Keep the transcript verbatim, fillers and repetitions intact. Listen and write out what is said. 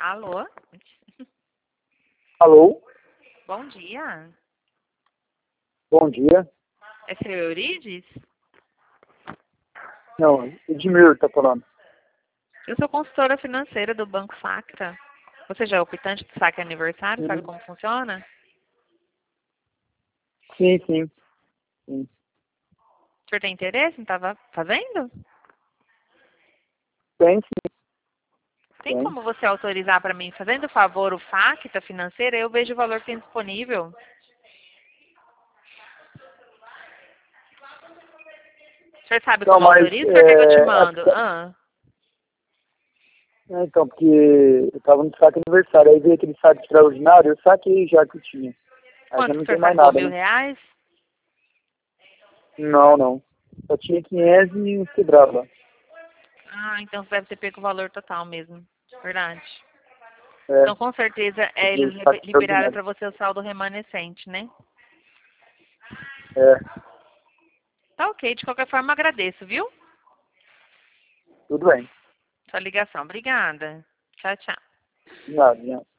Alô? Alô? Bom dia. Bom dia. É seu Eurides? Não, Edmir tá falando. Eu sou consultora financeira do Banco Sacra. Você já é o quitante do saque aniversário? Sabe Sim, como funciona? sim, sim. sim. O senhor tem interesse em estar fazendo? Tem, sim, Tem tem. como você autorizar para mim, fazendo favor, o FACTA financeira? Eu vejo o valor que tem disponível. O senhor sabe Não, como mas, autoriza? O senhor quer que eu te é, mando? a- Ah. é, então, porque eu tava no saque aniversário, aí veio aquele saque extraordinário, eu saquei já que eu tinha. Aí já Quanto que não o senhor tem mais sacou? nada, Mil né? reais? Não, não. Só tinha quinhentos e uns quebrados lá. Ah, então você deve ter pego o valor total mesmo. Verdade. É, Então, com certeza, é, peguei eles o libe- saque liberaram extraordinário. para você o saldo remanescente, né? É, Tá ok. De qualquer forma, agradeço, viu? tudo bem. Sua ligação. Obrigada. Tchau, tchau. Nada, não.